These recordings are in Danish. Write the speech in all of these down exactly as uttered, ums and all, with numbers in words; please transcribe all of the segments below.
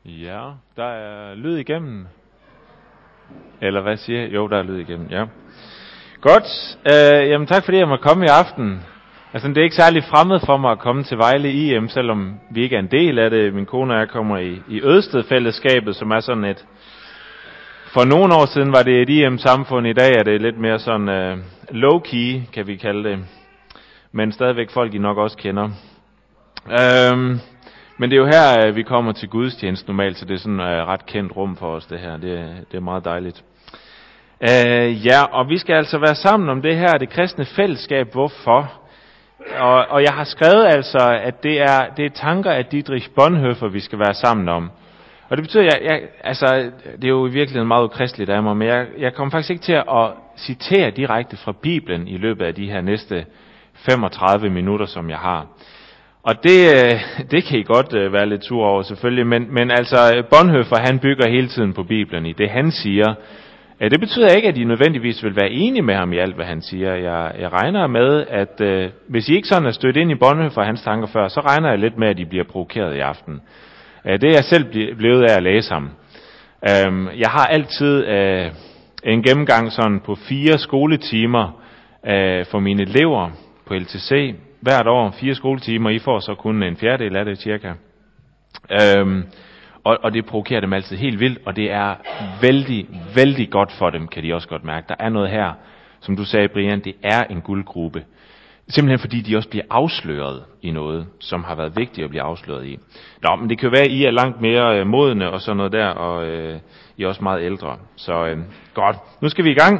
Ja, der er lyd igennem. Eller hvad siger jeg? Jo, der er lyd igennem, ja. Godt. Øh, jamen tak fordi jeg måtte komme i aften. Altså det er ikke særlig fremmed for mig at komme til Vejle I M, selvom vi ikke er en del af det. Min kone og jeg kommer i, i Ødsted-fællesskabet, som er sådan et... For nogle år siden var det et I M-samfund. I dag er det lidt mere sådan øh, low-key, kan vi kalde det. Men stadigvæk folk, I nok også kender. Øhm, men det er jo her, vi kommer til gudstjeneste normalt, så det er sådan et øh, ret kendt rum for os, det her. Det, det er meget dejligt. Øh, ja, og vi skal altså være sammen om det her, det kristne fællesskab. Hvorfor? Og, og jeg har skrevet altså, at det er, det er tanker af Dietrich Bonhoeffer, vi skal være sammen om. Og det betyder, jeg, jeg, altså, det er jo i virkeligheden meget ukristeligt af mig, men jeg, jeg kommer faktisk ikke til at citere direkte fra Bibelen i løbet af de her næste femogtredive minutter, som jeg har. Og det, det kan I godt være lidt sur over selvfølgelig, men, men altså Bonhoeffer, han bygger hele tiden på Bibelen i det, han siger. Det betyder ikke, at I nødvendigvis vil være enige med ham i alt, hvad han siger. Jeg, jeg regner med, at øh, hvis I ikke sådan er stødt ind i Bonhoeffer og hans tanker før, så regner jeg lidt med, at I bliver provokeret i aften. Det er jeg selv blevet af at læse ham. Jeg har altid øh, en gennemgang sådan på fire skoletimer øh, for mine elever på L T C. Hvert år fire skoletimer, I får så kun en fjerdedel af det cirka. Øhm, og, og det provokerer dem altid helt vildt, og det er vældig, vældig godt for dem, kan de også godt mærke. Der er noget her, som du sagde, Brian, det er en guldgrube. Simpelthen fordi de også bliver afsløret i noget, som har været vigtigt at blive afsløret i. Nå, men det kan jo være, at I er langt mere øh, modne og sådan noget der, og øh, I er også meget ældre. Så øh, godt, nu skal vi i gang.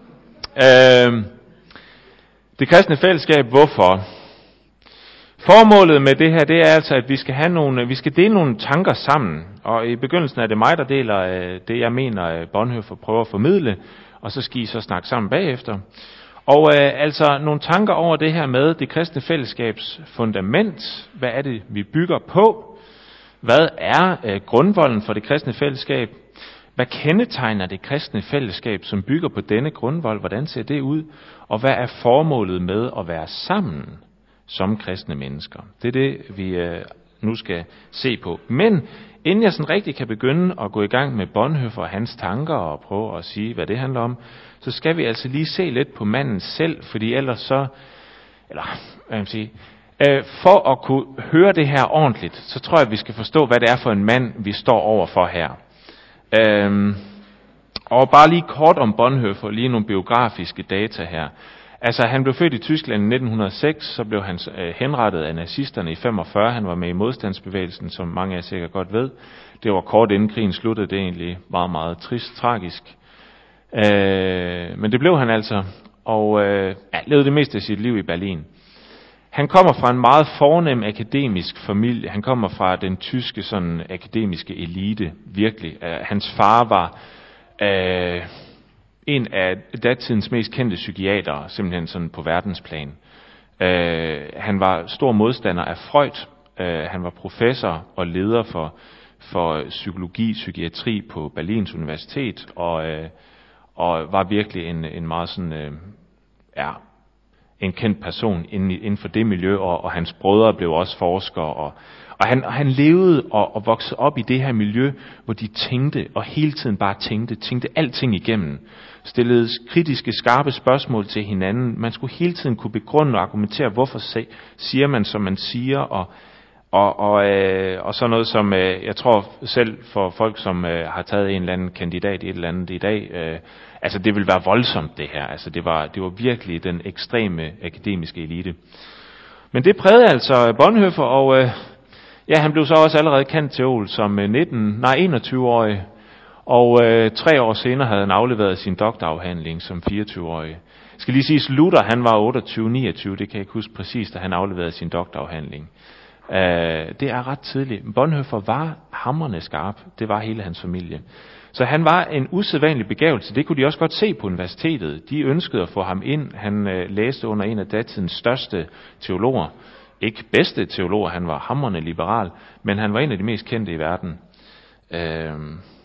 Øh, det kristne fællesskab, hvorfor? Formålet med det her, det er altså, at vi skal have nogle, vi skal dele nogle tanker sammen. Og i begyndelsen er det mig, der deler øh, det, jeg mener, Bonhoeffer prøver at formidle, og så skal I så snakke sammen bagefter. Og øh, altså nogle tanker over det her med det kristne fællesskabs fundament. Hvad er det, vi bygger på? Hvad er øh, grundvolden for det kristne fællesskab? Hvad kendetegner det kristne fællesskab, som bygger på denne grundvold? Hvordan ser det ud? Og hvad er formålet med at være sammen som kristne mennesker? Det er det, vi øh, nu skal se på. Men inden jeg sådan rigtig kan begynde at gå i gang med Bonhoeffer og hans tanker og prøve at sige, hvad det handler om, så skal vi altså lige se lidt på manden selv, fordi ellers så, eller hvad man sige, øh, for at kunne høre det her ordentligt, så tror jeg, at vi skal forstå, hvad det er for en mand, vi står over for her. Øh, og bare lige kort om Bonhoeffer, lige nogle biografiske data her. Altså, han blev født i Tyskland i nitten hundrede og seks, så blev han øh, henrettet af nazisterne i femogfyrre. Han var med i modstandsbevægelsen, som mange af jer sikkert godt ved. Det var kort inden krigen sluttede, det er egentlig meget, meget trist, tragisk. Øh, men det blev han altså, og øh, ja, levede det meste af sit liv i Berlin. Han kommer fra en meget fornem akademisk familie. Han kommer fra den tyske sådan akademiske elite, virkelig. Øh, hans far var øh, en af datidens mest kendte psykiatere, simpelthen sådan på verdensplan. Øh, han var stor modstander af Freud. Øh, han var professor og leder for, for psykologi, psykiatri på Berlins Universitet, og øh, og var virkelig en, en meget sådan, øh, ja, en kendt person inden, inden for det miljø, og, og hans brødre blev også forskere, og, og, han, og han levede og, og voksede op i det her miljø, hvor de tænkte, og hele tiden bare tænkte, tænkte alting igennem, stillede kritiske, skarpe spørgsmål til hinanden. Man skulle hele tiden kunne begrunde og argumentere, hvorfor se, siger man, som man siger, og Og, og, øh, og så noget som, øh, jeg tror selv for folk, som øh, har taget en eller anden kandidat i et eller andet i dag, øh, altså det vil være voldsomt det her. Altså det var, det var virkelig den ekstreme akademiske elite. Men det prægede altså Bonhoeffer, og øh, ja, han blev så også allerede kendt teol som nitten, nej, enogtyve-årig, og øh, tre år senere havde han afleveret sin doktorafhandling som fireogtyve-årig. Jeg skal lige sige, Luther, han var otteogtyve niogtyve, det kan jeg ikke huske præcis, da han afleverede sin doktorafhandling. Uh, det er ret tidligt. Bonhoeffer var hamrende skarp. Det var hele hans familie. Så han var en usædvanlig begævelse. Det kunne de også godt se på universitetet. De ønskede at få ham ind. Han uh, læste under en af datidens største teologer. Ikke bedste teologer, han var hamrende liberal, men han var en af de mest kendte i verden. Uh,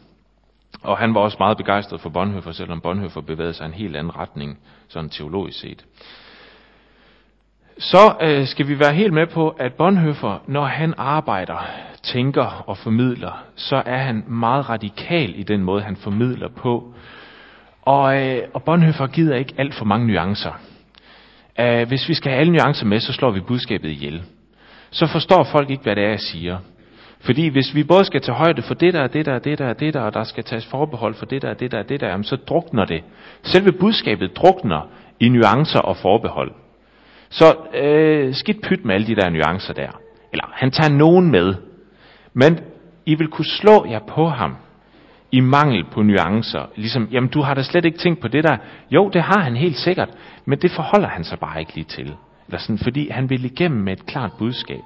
og han var også meget begejstret for Bonhoeffer, selvom Bonhoeffer bevægede sig i en helt anden retning, sådan teologisk set. Så øh, skal vi være helt med på, at Bonhoeffer, når han arbejder, tænker og formidler, så er han meget radikal i den måde, han formidler på. Og, øh, og Bonhoeffer gider ikke alt for mange nuancer. Uh, hvis vi skal have alle nuancer med, så slår vi budskabet ihjel. Så forstår folk ikke, hvad det er, jeg siger. Fordi hvis vi både skal tage højde for det der, og det der, og det der, og det der, og der skal tages forbehold for det der, og det der, og det der, jamen, så drukner det. Selve budskabet drukner i nuancer og forbehold. Så øh, skidt pyt med alle de der nuancer der. Eller han tager nogen med. Men I vil kunne slå jer på ham i mangel på nuancer. Ligesom, jamen du har da slet ikke tænkt på det der. Jo, det har han helt sikkert. Men det forholder han sig bare ikke lige til. Eller sådan, fordi han vil igennem med et klart budskab.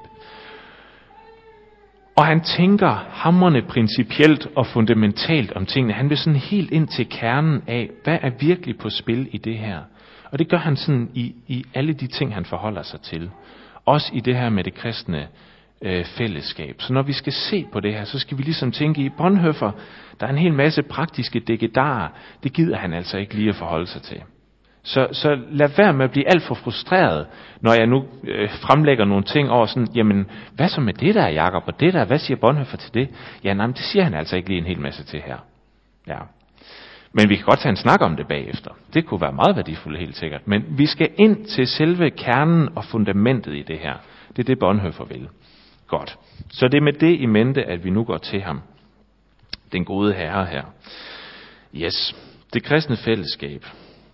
Og han tænker hamrende principielt og fundamentalt om tingene. Han vil sådan helt ind til kernen af, hvad er virkelig på spil i det her. Og det gør han sådan i, i alle de ting, han forholder sig til. Også i det her med det kristne øh, fællesskab. Så når vi skal se på det her, så skal vi ligesom tænke i Bonhoeffer, der er en hel masse praktiske degédarer. Det gider han altså ikke lige at forholde sig til. Så, så lad være med at blive alt for frustreret, når jeg nu øh, fremlægger nogle ting over sådan, jamen, hvad så med det der, Jakob, og det der, hvad siger Bonhoeffer til det? Ja, nej, det siger han altså ikke lige en hel masse til her. Ja. Men vi kan godt tage en snak om det bagefter. Det kunne være meget værdifuldt, helt sikkert. Men vi skal ind til selve kernen og fundamentet i det her. Det er det, Bonhoeffer vil. Godt. Så det er med det i mente, at vi nu går til ham. Den gode herre her. Yes. Det kristne fællesskab.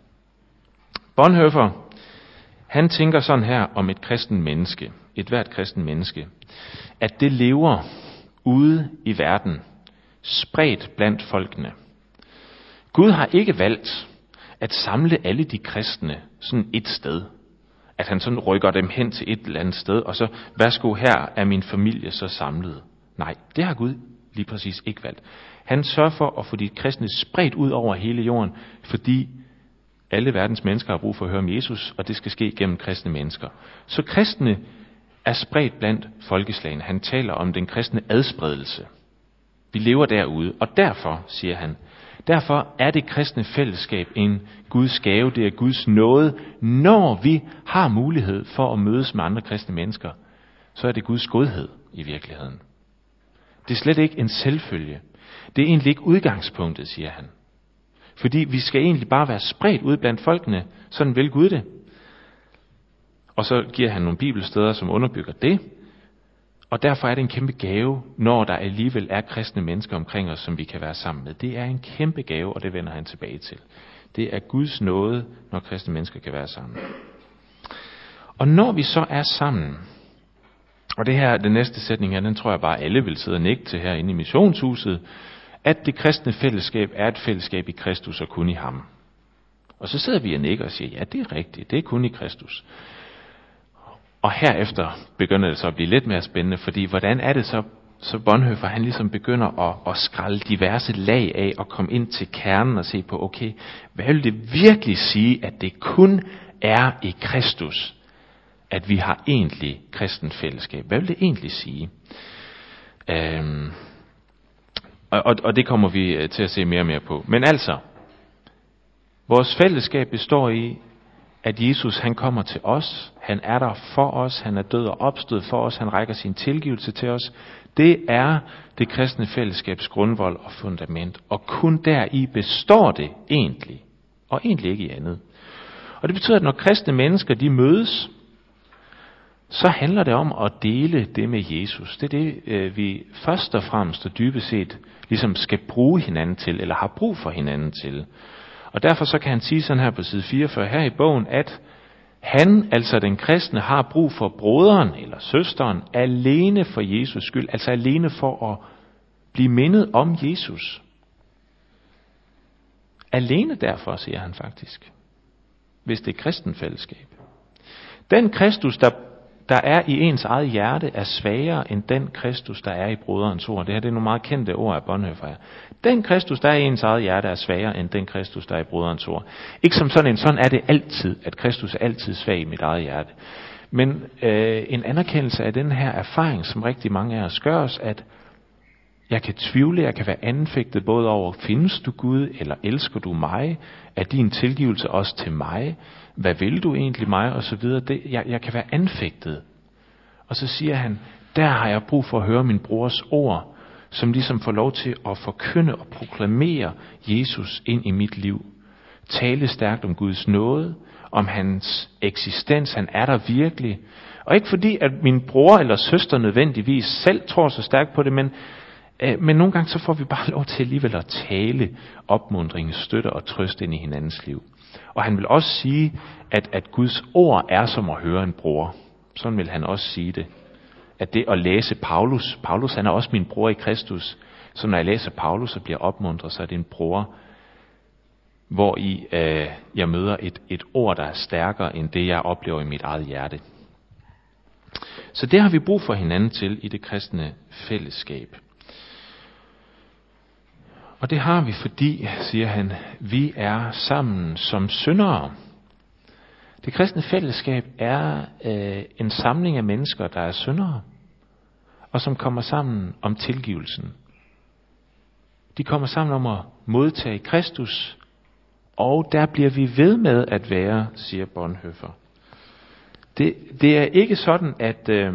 Bonhoeffer, han tænker sådan her om et kristen menneske, et hvert kristen menneske, at det lever ude i verden, spredt blandt folkene. Gud har ikke valgt at samle alle de kristne sådan et sted. At han sådan rykker dem hen til et eller andet sted, og så, værsgo, her er min familie så samlet. Nej, det har Gud lige præcis ikke valgt. Han sørger for at få de kristne spredt ud over hele jorden, fordi alle verdens mennesker har brug for at høre om Jesus, og det skal ske gennem kristne mennesker. Så kristne er spredt blandt folkeslagene. Han taler om den kristne adspredelse. Vi lever derude, og derfor, siger han, derfor er det kristne fællesskab en Guds gave, det er Guds nåde. Når vi har mulighed for at mødes med andre kristne mennesker, så er det Guds godhed i virkeligheden. Det er slet ikke en selvfølge. Det er egentlig ikke udgangspunktet, siger han. Fordi vi skal egentlig bare være spredt ud blandt folkene, sådan vil Gud det. Og så giver han nogle bibelsteder, som underbygger det. Og derfor er det en kæmpe gave, når der alligevel er kristne mennesker omkring os, som vi kan være sammen med. Det er en kæmpe gave, og det vender han tilbage til. Det er Guds nåde, når kristne mennesker kan være sammen. Og når vi så er sammen, og det her, den næste sætning her, den tror jeg bare alle vil sidde og nikke til herinde i missionshuset, at det kristne fællesskab er et fællesskab i Kristus og kun i ham. Og så sidder vi og nikker og siger, ja, det er rigtigt, det er kun i Kristus. Og herefter begynder det så at blive lidt mere spændende, fordi hvordan er det så, så Bonhoeffer, han ligesom begynder at, at skralde diverse lag af og komme ind til kernen og se på, okay, hvad vil det virkelig sige, at det kun er i Kristus, at vi har egentlig kristen fællesskab? Hvad vil det egentlig sige? Øhm, og, og, og det kommer vi til at se mere og mere på. Men altså, vores fællesskab består i, at Jesus, han kommer til os, han er der for os, han er død og opstået for os, han rækker sin tilgivelse til os. Det er det kristne fællesskabs grundvold og fundament, og kun deri består det egentlig, og egentlig ikke i andet. Og det betyder, at når kristne mennesker, de mødes, så handler det om at dele det med Jesus. Det er det, vi først og fremmest og dybest set ligesom skal bruge hinanden til, eller har brug for hinanden til. Og derfor så kan han sige sådan her på side fireogfyrre her i bogen, at han, altså den kristne, har brug for broderen eller søsteren alene for Jesus skyld, altså alene for at blive mindet om Jesus. Alene derfor, siger han faktisk, hvis det er kristen fællesskab. Den Kristus, der, der er i ens eget hjerte, er svagere end den Kristus, der er i broderens ord. Det her det er nogle meget kendte ord af Bonhoeffer. Den Kristus, der er i ens eget hjerte, er svagere end den Kristus, der er i broderens ord. Ikke som sådan en, sådan er det altid, at Kristus er altid svag i mit eget hjerte. Men øh, en anerkendelse af den her erfaring, som rigtig mange af os gør os, at jeg Jeg kan tvivle, jeg kan være anfægtet både over, findes du Gud, eller elsker du mig? Er din tilgivelse også til mig? Hvad vil du egentlig mig? Og så videre. Det, jeg, jeg kan være anfægtet. Og så siger han, der har jeg brug for at høre min brors ord, som ligesom får lov til at forkynde og proklamere Jesus ind i mit liv. Tale stærkt om Guds nåde, om hans eksistens, han er der virkelig. Og ikke fordi, at min bror eller søster nødvendigvis selv tror så stærkt på det, men, øh, men nogle gange så får vi bare lov til alligevel at tale opmuntring, støtte og trøst ind i hinandens liv. Og han vil også sige, at, at Guds ord er som at høre en bror. Sådan vil han også sige det. At det at læse Paulus, Paulus han er også min bror i Kristus, så når jeg læser Paulus og bliver opmuntret, så er det en bror, hvor i øh, jeg møder et, et ord, der er stærkere end det, jeg oplever i mit eget hjerte. Så det har vi brug for hinanden til i det kristne fællesskab. Og det har vi, fordi, siger han, vi er sammen som syndere. Det kristne fællesskab er øh, en samling af mennesker, der er syndere, og som kommer sammen om tilgivelsen. De kommer sammen om at modtage Kristus, og der bliver vi ved med at være, siger Bonhoeffer. Det, det er ikke sådan, at, øh,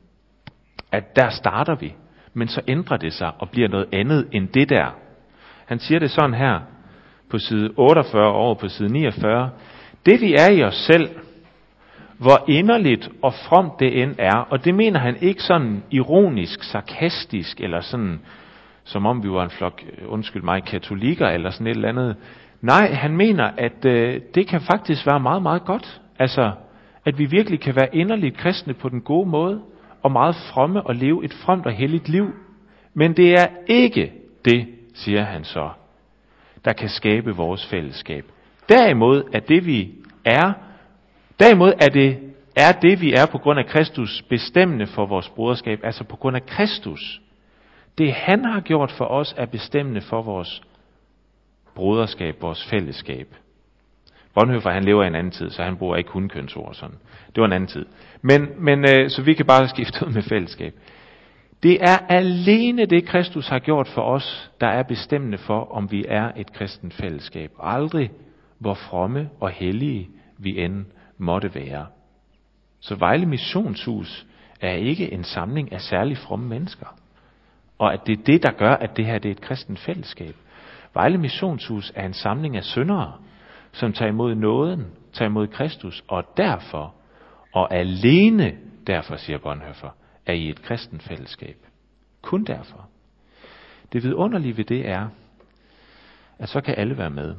at der starter vi, men så ændrer det sig og bliver noget andet end det der. Han siger det sådan her på side otteogfyrre over på side niogfyrre. Det vi er i os selv, hvor inderligt og fromt det end er, og det mener han ikke sådan ironisk, sarkastisk, eller sådan, som om vi var en flok, undskyld mig, katolikker, eller sådan et eller andet. Nej, han mener, at øh, det kan faktisk være meget, meget godt. Altså, at vi virkelig kan være inderligt kristne på den gode måde, og meget fromme og leve et fromt og helligt liv. Men det er ikke det, siger han så, der kan skabe vores fællesskab. Derimod er det, vi er, derimod er det, er det, vi er på grund af Kristus, bestemmende for vores broderskab, altså på grund af Kristus. Det, han har gjort for os, er bestemmende for vores broderskab, vores fællesskab. Bonhoeffer, han lever i en anden tid, så han bruger ikke kun kønsord sådan. Det var en anden tid. Men, men øh, så vi kan bare skifte ud med fællesskab. Det er alene det, Kristus har gjort for os, der er bestemmende for, om vi er et kristent fællesskab. Aldrig hvor fromme og hellige vi end måtte være. Så Vejle Missionshus er ikke en samling af særlig fromme mennesker. Og at det er det, der gør, at det her det er et kristent fællesskab. Vejle Missionshus er en samling af syndere, som tager imod nåden, tager imod Kristus, og derfor, og alene derfor, siger Bonhoeffer, er I et kristent fællesskab. Kun derfor. Det vidunderlige ved det er, at så kan alle være med.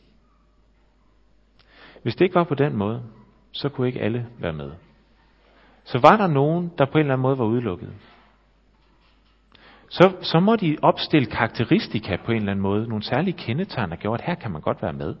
Hvis det ikke var på den måde, så kunne ikke alle være med. Så var der nogen, der på en eller anden måde var udelukket. Så, så må de opstille karakteristika på en eller anden måde, nogle særlige kendetegn, der gjorde, at her kan man godt være med.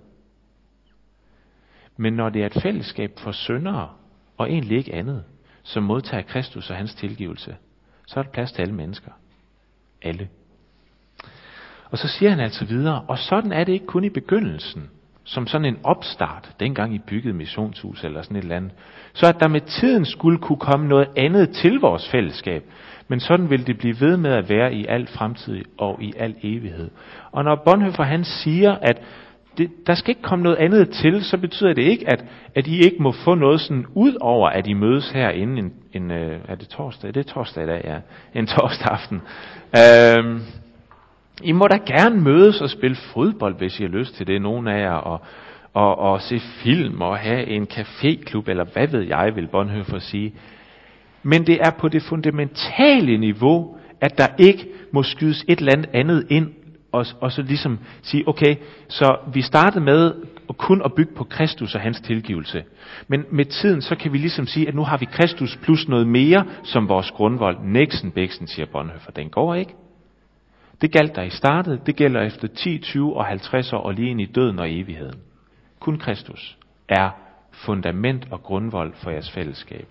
Men når det er et fællesskab for syndere, og egentlig ikke andet, som modtager Kristus og hans tilgivelse, så er der plads til alle mennesker. Alle. Og så siger han altså videre, og sådan er det ikke kun i begyndelsen, som sådan en opstart, dengang I byggede missionshus eller sådan et eller andet, så at der med tiden skulle kunne komme noget andet til vores fællesskab, men sådan vil det blive ved med at være i al fremtid og i al evighed. Og når Bonhoeffer han siger, at det, der skal ikke komme noget andet til, så betyder det ikke, at, at I ikke må få noget sådan ud over, at I mødes herinde en, en øh, er det torsdag? Det er torsdag i dag, ja. En torsdag aften. Øhm, I må da gerne mødes og spille fodbold, hvis I har lyst til det, nogen af jer, og, og, og se film og have en caféklub, eller hvad ved jeg, vil Bonhoeffer sige. Men det er på det fundamentale niveau, at der ikke må skydes et eller andet andet ind, og, og så ligesom sige, okay, så vi startede med at kun at bygge på Kristus og hans tilgivelse. Men med tiden, så kan vi ligesom sige, at nu har vi Kristus plus noget mere som vores grundvold. Næksen bæksen, siger Bonhoeffer, den går ikke. Det galt der i startet, det gælder efter ti, tyve og halvtreds år og lige ind i døden og evigheden. Kun Kristus er fundament og grundvold for jeres fællesskab.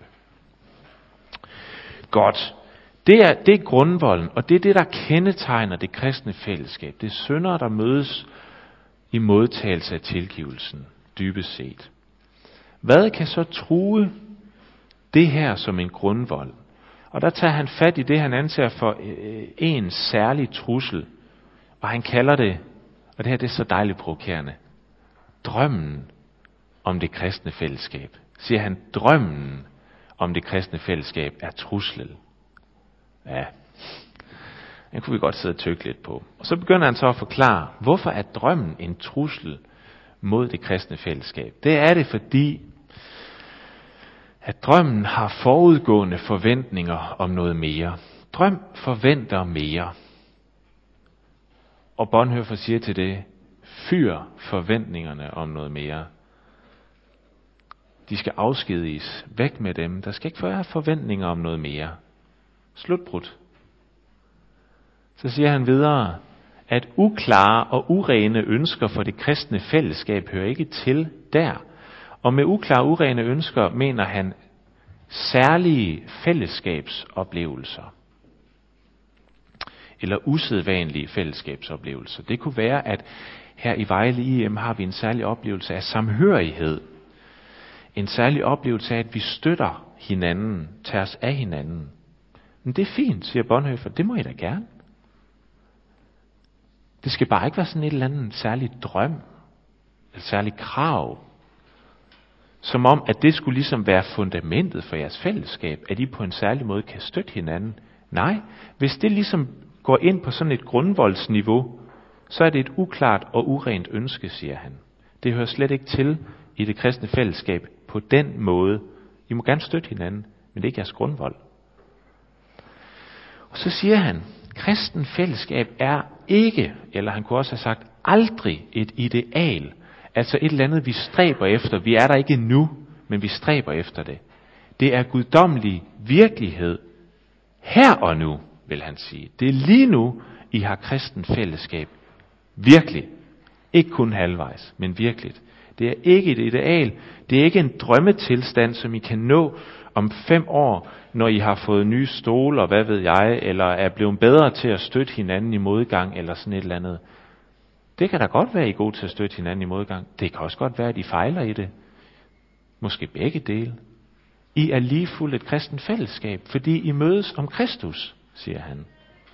Godt. Det er, det er grundvolden, og det er det, der kendetegner det kristne fællesskab. Det er syndere, der mødes i modtagelse af tilgivelsen, dybest set. Hvad kan så true det her som en grundvold? Og der tager han fat i det, han anser for øh, en særlig trussel. Og han kalder det, og det her det er så dejligt provokerende, drømmen om det kristne fællesskab. Siger han, drømmen om det kristne fællesskab er truslen. Ja, den kunne vi godt sidde og tykke lidt på. Og så begynder han så at forklare, hvorfor er drømmen en trussel mod det kristne fællesskab. Det er det, fordi at drømmen har forudgående forventninger om noget mere. Drøm forventer mere. Og Bonhoeffer siger til det, fyr forventningerne om noget mere. De skal afskediges. Væk med dem. Der skal ikke være forventninger om noget mere. Slutbrud. Så siger han videre, at uklare og urene ønsker for det kristne fællesskab hører ikke til der. Og med uklare og urene ønsker mener han særlige fællesskabsoplevelser. Eller usædvanlige fællesskabsoplevelser. Det kunne være, at her i Vejle I M har vi en særlig oplevelse af samhørighed. En særlig oplevelse af, at vi støtter hinanden, tager os af hinanden. Men det er fint, siger Bonhoeffer. Det må I da gerne. Det skal bare ikke være sådan et eller andet særligt drøm, et særligt krav. Som om, at det skulle ligesom være fundamentet for jeres fællesskab, at I på en særlig måde kan støtte hinanden. Nej, hvis det ligesom går ind på sådan et grundvoldsniveau, så er det et uklart og urent ønske, siger han. Det hører slet ikke til i det kristne fællesskab på den måde. I må gerne støtte hinanden, men det er ikke jeres grundvold. Og så siger han, kristen fællesskab er ikke, eller han kunne også have sagt, aldrig et ideal. Altså et eller andet, vi stræber efter. Vi er der ikke nu, men vi stræber efter det. Det er guddommelig virkelighed. Her og nu, vil han sige. Det er lige nu, I har kristen fællesskab. Virkelig. Ikke kun halvvejs, men virkeligt. Det er ikke et ideal. Det er ikke en drømmetilstand, som I kan nå om fem år, når I har fået nye stole, og hvad ved jeg, eller er blevet bedre til at støtte hinanden i modgang, eller sådan et eller andet. Det kan da godt være, at I er gode til at støtte hinanden i modgang. Det kan også godt være, at I fejler i det. Måske begge dele. I er lige fuldt et kristent fællesskab, fordi I mødes om Kristus, siger han.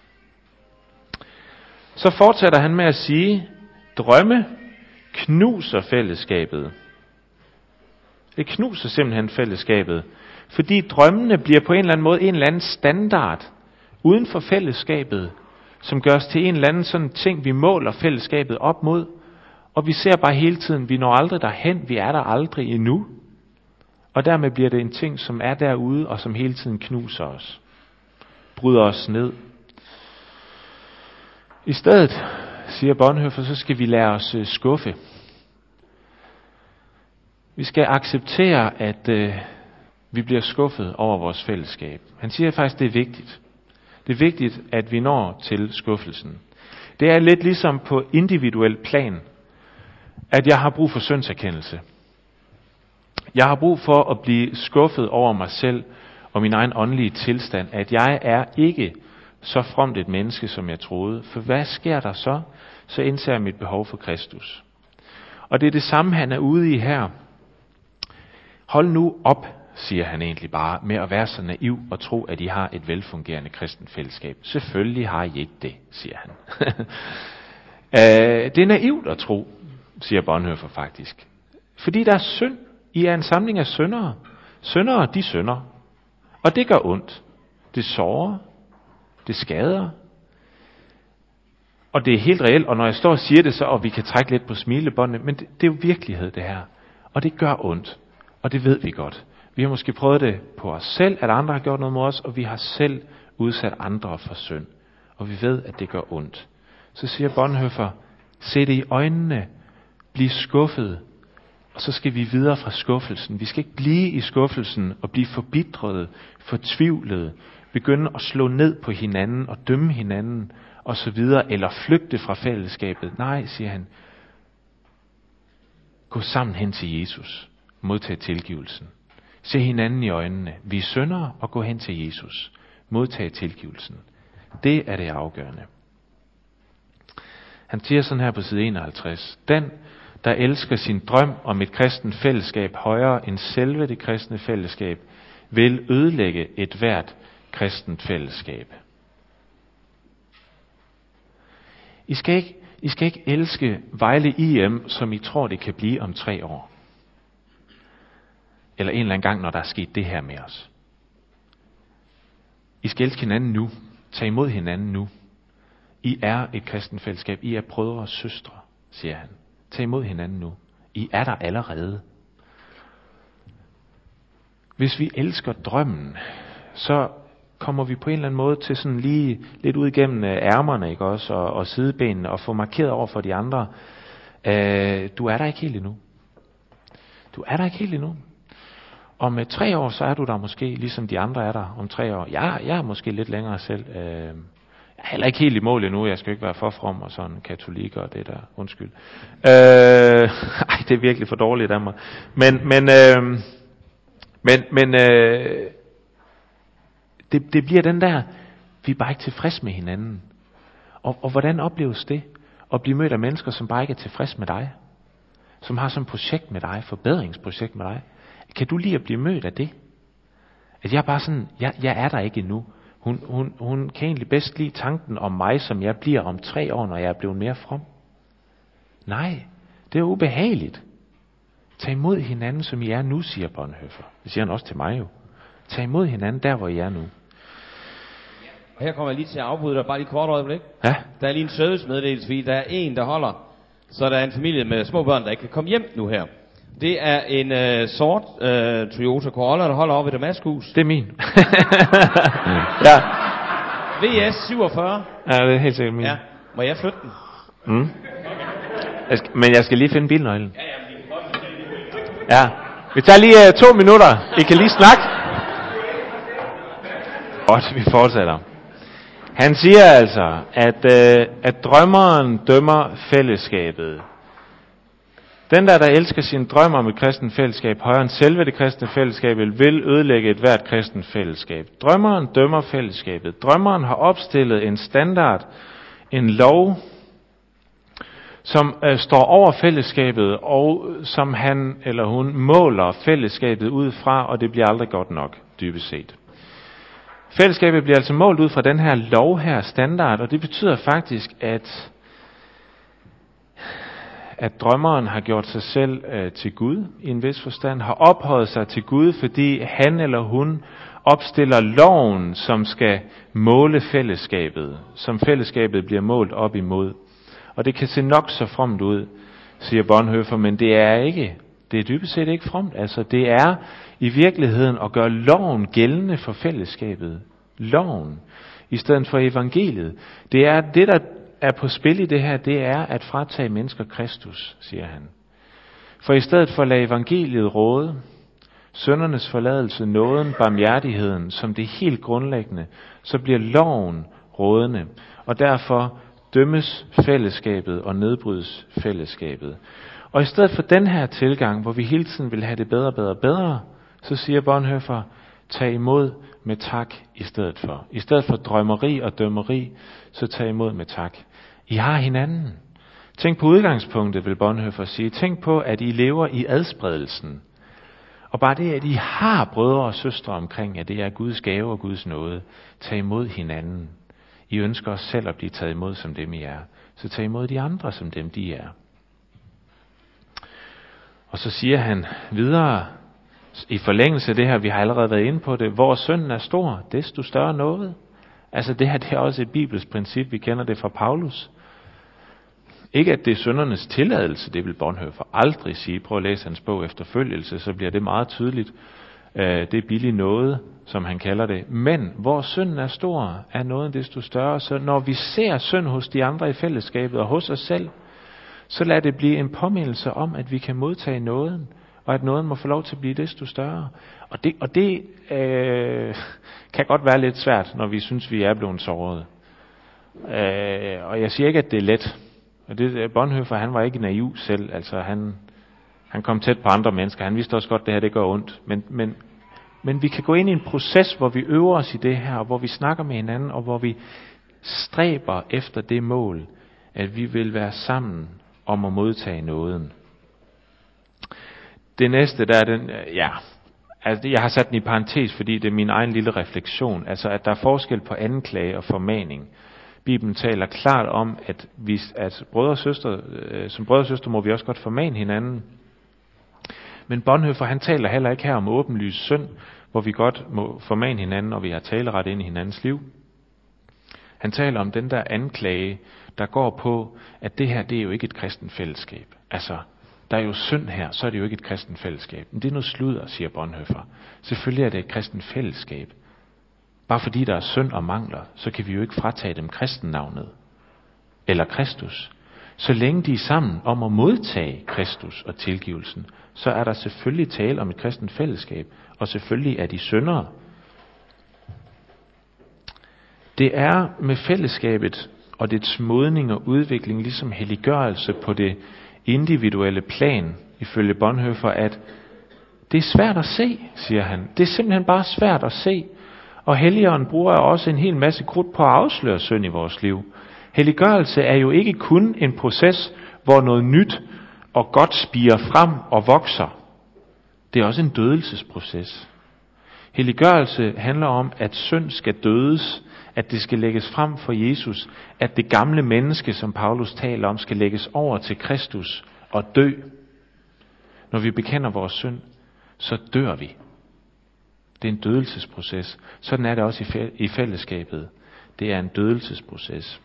Så fortsætter han med at sige, drømme knuser fællesskabet. Det knuser simpelthen fællesskabet, fordi drømmene bliver på en eller anden måde en eller anden standard uden for fællesskabet, som gør os til en eller anden sådan ting, vi måler fællesskabet op mod, og vi ser bare hele tiden, vi når aldrig derhen, vi er der aldrig endnu. Og dermed bliver det en ting, som er derude, og som hele tiden knuser os. Bryder os ned. I stedet, siger Bonhoeffer, så skal vi lære os skuffe. Vi skal acceptere, at øh, vi bliver skuffet over vores fællesskab. Han siger faktisk, det er vigtigt. Det er vigtigt, at vi når til skuffelsen. Det er lidt ligesom på individuel plan, at jeg har brug for syndserkendelse. Jeg har brug for at blive skuffet over mig selv og min egen åndelige tilstand, at jeg er ikke så fromt et menneske, som jeg troede. For hvad sker der så? Så indser jeg mit behov for Kristus. Og det er det samme, han er ude i her. Hold nu op, siger han egentlig bare, med at være så naiv og tro, at I har et velfungerende kristent fællesskab. Selvfølgelig har I ikke det, siger han. Det er naivt at tro, siger Bonhoeffer faktisk. Fordi der er synd. I er en samling af syndere. Syndere, de synder. Og det gør ondt. Det sårer. Det skader. Og det er helt reelt, og når jeg står og siger det så, og vi kan trække lidt på smilebåndene, men det, det er jo virkelighed det her. Og det gør ondt. Og det ved vi godt. Vi har måske prøvet det på os selv, at andre har gjort noget mod os, og vi har selv udsat andre for synd. Og vi ved, at det gør ondt. Så siger Bonhoeffer, se det i øjnene, bliv skuffet, og så skal vi videre fra skuffelsen. Vi skal ikke blive i skuffelsen og blive forbitrede, fortvivlede, begynde at slå ned på hinanden og dømme hinanden og så videre, eller flygte fra fællesskabet. Nej, siger han, gå sammen hen til Jesus, modtag tilgivelsen. Se hinanden i øjnene. Vi er syndere, og gå hen til Jesus. Modtag tilgivelsen. Det er det afgørende. Han siger sådan her på side enoghalvtreds. Den, der elsker sin drøm om et kristent fællesskab højere end selve det kristne fællesskab, vil ødelægge et hvert kristent fællesskab. I skal ikke, I skal ikke elske Vejle I M, som I tror, det kan blive om tre år. Eller en eller anden gang, når der er sket det her med os. I skal elske hinanden nu. Tag imod hinanden nu. I er et kristent fællesskab. I er brødre og søstre, siger han. Tag imod hinanden nu. I er der allerede. Hvis vi elsker drømmen, så kommer vi på en eller anden måde til sådan lige lidt ud igennem ærmerne, ikke også, og, og sidebenene, og få markeret over for de andre, øh, du er der ikke helt endnu. Du er der ikke helt endnu. Om øh, tre år, så er du der måske, ligesom de andre er der om tre år. Jeg, jeg er måske lidt længere selv. Øh, jeg er heller ikke helt i mål endnu. Jeg skal ikke være for from og sådan katolik og det der. Undskyld. Øh, ej, det er virkelig for dårligt af mig. Men, men, øh, men, men øh, det, det bliver den der, vi er bare ikke tilfreds med hinanden. Og, og hvordan opleves det? At blive mødt af mennesker, som bare ikke er tilfreds med dig. Som har sådan et projekt med dig, forbedringsprojekt med dig. Kan du lide at blive mødt af det? At jeg er bare sådan, jeg, jeg er der ikke endnu. Hun, hun, hun kan egentlig bedst lide tanken om mig, som jeg bliver om tre år, når jeg er blevet mere from. Nej, det er ubehageligt. Tag imod hinanden, som I er nu, siger Bonhoeffer. Det siger han også til mig jo. Tag imod hinanden der, hvor I er nu. Og her kommer jeg lige til at afbryde dig, bare lige kort øjeblik. Ja. Der er lige en servicemeddelelse, fordi der er en, der holder. Så der er en familie med små børn, der ikke kan komme hjem nu her. Det er en øh, sort øh, Toyota Corolla, der holder oppe i Damaskus. Det er min. Ja. V S syvogfyrre. Ja, det er helt sikkert min. Ja. Må jeg flytte den? Mm. Jeg skal, men jeg skal lige finde bilnøglen. Ja, ja, vi kan godt. Ja. Vi tager lige uh, to minutter. I kan lige snakke. Godt, vi fortsætter. Han siger altså, at, øh, at drømmeren dømmer fællesskabet. Den der, der elsker sin drøm om et kristent fællesskab højere end selve det kristne fællesskab, vil ødelægge et hvert kristent fællesskab. Drømmeren dømmer fællesskabet. Drømmeren har opstillet en standard, en lov, som øh, står over fællesskabet, og som han eller hun måler fællesskabet ud fra, og det bliver aldrig godt nok, dybest set. Fællesskabet bliver altså målt ud fra den her lov her, standard, og det betyder faktisk, at at drømmeren har gjort sig selv øh, til Gud i en vis forstand, har ophøjet sig til Gud, fordi han eller hun opstiller loven, som skal måle fællesskabet, som fællesskabet bliver målt op imod. Og det kan se nok så fromt ud, siger Bonhoeffer, men det er ikke. Det er dybest set ikke fromt. Altså, det er i virkeligheden at gøre loven gældende for fællesskabet. Loven, i stedet for evangeliet. Det er det, der er på spil i det her, det er at fratage mennesker Kristus, siger han. For i stedet for at lade evangeliet råde, syndernes forladelse, nåden, barmhjertigheden, som det helt grundlæggende, så bliver loven rådende. Og derfor dømmes fællesskabet og nedbrydes fællesskabet. Og i stedet for den her tilgang, hvor vi hele tiden vil have det bedre, bedre, bedre, så siger Bonhoeffer, tag imod med tak i stedet for. I stedet for drømmeri og dømmeri, så tag imod med tak. I har hinanden. Tænk på udgangspunktet, vil Bonhoeffer sige. Tænk på, at I lever i adspredelsen. Og bare det, at I har brødre og søstre omkring jer, det er Guds gave og Guds nåde. Tag imod hinanden. I ønsker os selv at blive taget imod som dem I er. Så tag imod de andre som dem de er. Og så siger han videre, i forlængelse af det her, vi har allerede været inde på det, hvor synden er stor, desto større noget. Altså det her, det er også et bibelsk princip, vi kender det fra Paulus. Ikke at det er syndernes tilladelse, det vil Bonhoeffer aldrig sige. Prøv at læse hans bog Efterfølgelse, så bliver det meget tydeligt. Det er billig noget, som han kalder det. Men hvor synden er stor, er nåden desto større. Så når vi ser synd hos de andre i fællesskabet og hos os selv, så lad det blive en påmindelse om, at vi kan modtage nåden, og at nåden må få lov til at blive desto større. Og det, og det øh, kan godt være lidt svært, når vi synes, vi er blevet såret. Øh, og jeg siger ikke, at det er let. Og det, Bonhoeffer, han var ikke naiv selv. Altså han, han kom tæt på andre mennesker. Han vidste også godt, at det her det gør ondt. Men, men, men vi kan gå ind i en proces, hvor vi øver os i det her, og hvor vi snakker med hinanden, og hvor vi stræber efter det mål, at vi vil være sammen om at modtage nåden. Det næste, der er den, ja, altså jeg har sat den i parentes, fordi det er min egen lille refleksion, altså at der er forskel på anklage og formaning. Bibelen taler klart om, at, vi, at brødre og søstre, øh, som brødre og søstre må vi også godt formane hinanden. Men Bonhoeffer, han taler heller ikke her om åbenlys synd, hvor vi godt må formane hinanden, og vi har taleret ind i hinandens liv. Han taler om den der anklage, der går på, at det her, det er jo ikke et kristent fællesskab. Altså, der er jo synd her, så er det jo ikke et kristent fællesskab. Men det er noget sludder, siger Bonhoeffer. Selvfølgelig er det et kristent fællesskab. Bare fordi der er synd og mangler, så kan vi jo ikke fratage dem kristennavnet. Eller Kristus. Så længe de er sammen om at modtage Kristus og tilgivelsen, så er der selvfølgelig tale om et kristent fællesskab. Og selvfølgelig er de syndere. Det er med fællesskabet og dets modning og udvikling ligesom helliggørelse på det individuelle plan, ifølge Bonhoeffer, at det er svært at se, siger han. Det er simpelthen bare svært at se. Og Helligånden bruger også en hel masse krudt på at afsløre synd i vores liv. Helliggørelse er jo ikke kun en proces, hvor noget nyt og godt spirer frem og vokser. Det er også en dødelsesproces. Helliggørelse handler om, at synd skal dødes, at det skal lægges frem for Jesus, at det gamle menneske, som Paulus taler om, skal lægges over til Kristus og dø. Når vi bekender vores synd, så dør vi. Det er en dødelsesproces. Sådan er det også i fællesskabet. Det er en dødelsesproces.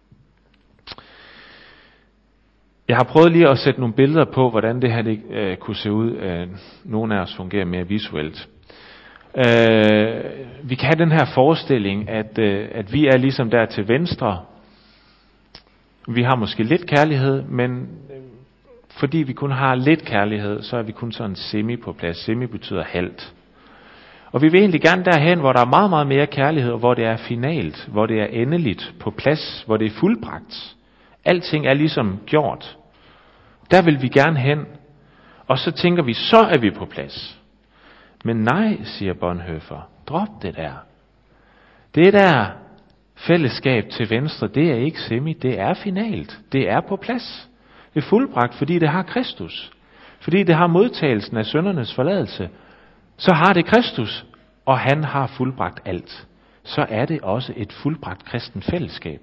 Jeg har prøvet lige at sætte nogle billeder på, hvordan det her det, øh, kunne se ud. Øh, nogle af os fungerer mere visuelt. Øh, vi kan have den her forestilling, at, øh, at vi er ligesom der til venstre. Vi har måske lidt kærlighed, men fordi vi kun har lidt kærlighed, så er vi kun sådan semi på plads. Semi betyder halvt. Og vi vil egentlig gerne derhen, hvor der er meget, meget mere kærlighed, og hvor det er finalt, hvor det er endeligt på plads, hvor det er fuldbragt. Alting er ligesom gjort. Der vil vi gerne hen. Og så tænker vi, så er vi på plads. Men nej, siger Bonhoeffer, drop det der. Det der fællesskab til venstre, det er ikke semi, det er finalt. Det er på plads. Det er fuldbragt, fordi det har Kristus. Fordi det har modtagelsen af syndernes forladelse. Så har det Kristus, og han har fuldbragt alt. Så er det også et fuldbragt kristen fællesskab.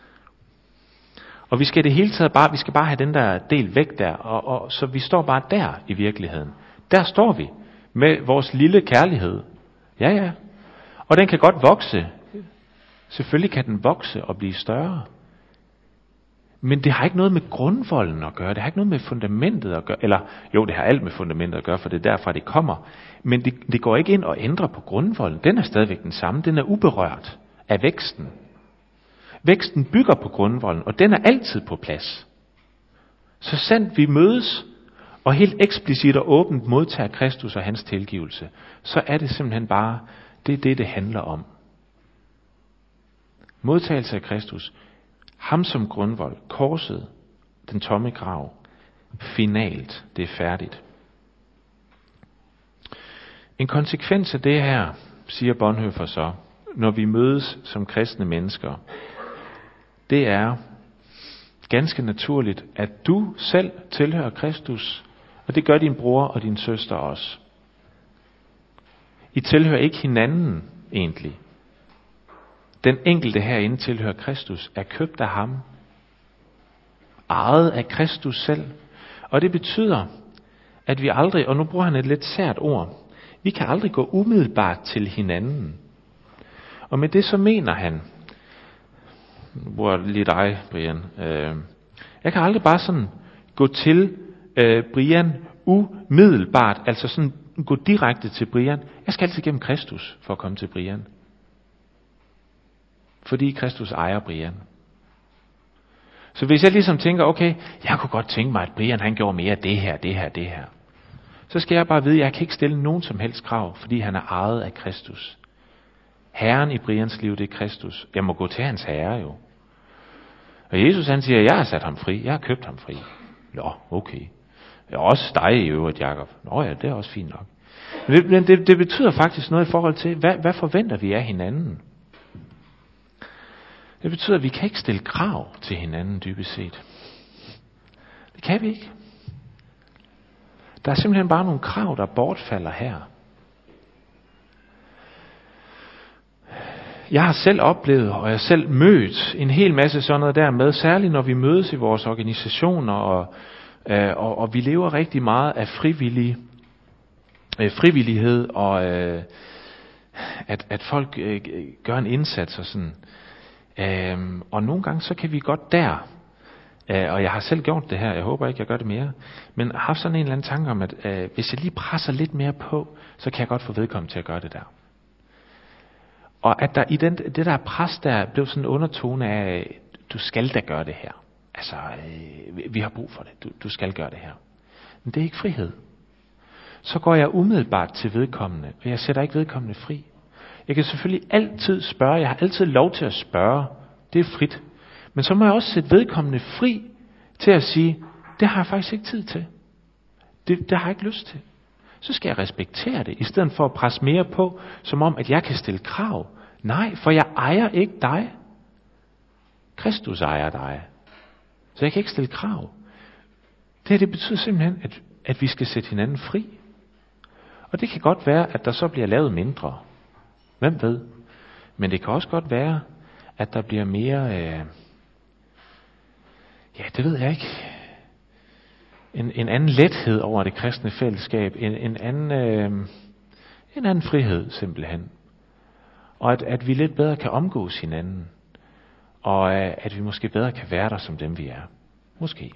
Og vi skal det hele taget bare, vi skal bare have den der del væk der, og, og så vi står bare der i virkeligheden. Der står vi med vores lille kærlighed. Ja, ja. Og den kan godt vokse. Selvfølgelig kan den vokse og blive større. Men det har ikke noget med grundvolden at gøre. Det har ikke noget med fundamentet at gøre. Eller jo, det har alt med fundamentet at gøre, for det er derfra det kommer. Men det, det går ikke ind og ændrer på grundvolden. Den er stadigvæk den samme. Den er uberørt af væksten. Væksten bygger på grundvolden, og den er altid på plads. Så sandt vi mødes, og helt eksplicit og åbent modtager Kristus og hans tilgivelse, så er det simpelthen bare, det er det, det handler om. Modtagelse af Kristus, ham som grundvold, korset, den tomme grav, finalt, det er færdigt. En konsekvens af det her, siger Bonhoeffer så, når vi mødes som kristne mennesker, det er ganske naturligt, at du selv tilhører Kristus, og det gør din bror og din søster også. I tilhører ikke hinanden egentlig. Den enkelte herinde tilhører Kristus, er købt af ham, ejet af Kristus selv. Og det betyder, at vi aldrig, og nu bruger han et lidt sært ord, vi kan aldrig gå umiddelbart til hinanden. Og med det så mener han, nu bruger jeg lige dig, Brian, øh, jeg kan aldrig bare sådan gå til øh, Brian umiddelbart, altså sådan gå direkte til Brian. Jeg skal altid gennem Kristus for at komme til Brian. Fordi Kristus ejer Brian. Så hvis jeg ligesom tænker, okay, jeg kunne godt tænke mig, at Brian han gjorde mere det her, det her, det her. Så skal jeg bare vide, at jeg kan ikke stille nogen som helst krav, fordi han er ejet af Kristus. Herren i Brians liv, det er Kristus. Jeg må gå til hans herre jo. Og Jesus han siger, jeg har sat ham fri, jeg har købt ham fri. Nå, okay. Jeg også dig i øvrigt, Jakob. Nå ja, det er også fint nok. Men det, men det, det betyder faktisk noget i forhold til, hvad, hvad forventer vi af hinanden? Det betyder, at vi kan ikke stille krav til hinanden dybest set. Det kan vi ikke. Der er simpelthen bare nogle krav, der bortfalder her. jeg har selv oplevet, og jeg har selv mødt en hel masse sådan noget der med, særligt når vi mødes i vores organisationer, og, øh, og, og vi lever rigtig meget af frivillig, øh, frivillighed, og øh, at, at folk øh, gør en indsats og sådan. Øh, og nogle gange så kan vi godt der, øh, og jeg har selv gjort det her, jeg håber ikke jeg gør det mere, men har haft sådan en eller anden tanke om, at øh, hvis jeg lige presser lidt mere på, så kan jeg godt få vedkommende til at gøre det der. Og at der i den, det der pres der blev sådan en undertone af, du skal da gøre det her. Altså, øh, vi har brug for det. Du, du skal gøre det her. Men det er ikke frihed. Så går jeg umiddelbart til vedkommende, og jeg sætter ikke vedkommende fri. Jeg kan selvfølgelig altid spørge, jeg har altid lov til at spørge. Det er frit. Men så må jeg også sætte vedkommende fri til at sige, det har jeg faktisk ikke tid til. Det, det har jeg ikke lyst til. Så skal jeg respektere det, i stedet for at presse mere på, som om, at jeg kan stille krav. Nej, for jeg ejer ikke dig. Kristus ejer dig. Så jeg kan ikke stille krav. Det her, det betyder simpelthen, at, at vi skal sætte hinanden fri. Og det kan godt være, at der så bliver lavet mindre. Hvem ved? Men det kan også godt være, at der bliver mere... Øh, ja, det ved jeg ikke... En, en anden lethed over det kristne fællesskab, en, en, anden, øh, en anden frihed simpelthen. Og at, at vi lidt bedre kan omgås hinanden, og øh, at vi måske bedre kan være der som dem vi er. Måske.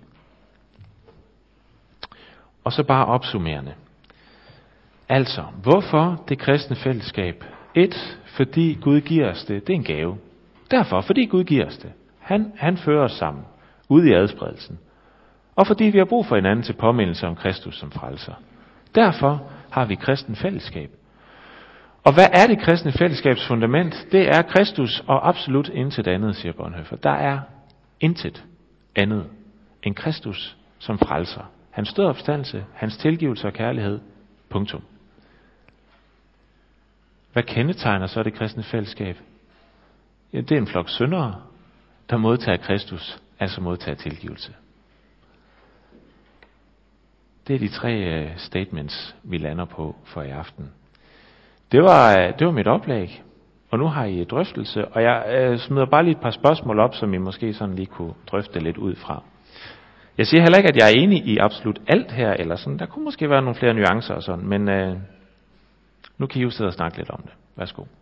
Og så bare opsummerende. Altså, hvorfor det kristne fællesskab? Et, fordi Gud giver os det. Det er en gave. Derfor, fordi Gud giver os det. Han, han fører os sammen, ude i adspredelsen. Og fordi vi har brug for hinanden til påmindelse om Kristus som frelser. Derfor har vi kristen fællesskab. Og hvad er det kristne fællesskabs fundament? Det er Kristus og absolut intet andet, siger Bonhoeffer. Der er intet andet end Kristus som frelser. Hans død og opstandelse, hans tilgivelse og kærlighed. Punktum. Hvad kendetegner så det kristne fællesskab? Ja, det er en flok syndere, der modtager Kristus, altså modtager tilgivelse. Det er de tre uh, statements, vi lander på for i aften. Det var, uh, det var mit oplæg, og nu har I drøftelse, og jeg uh, smider bare lige et par spørgsmål op, som I måske sådan lige kunne drøfte lidt ud fra. Jeg siger heller ikke, at jeg er enig i absolut alt her, eller sådan. Der kunne måske være nogle flere nuancer og sådan, men uh, nu kan I jo sidde og snakke lidt om det. Værsgo.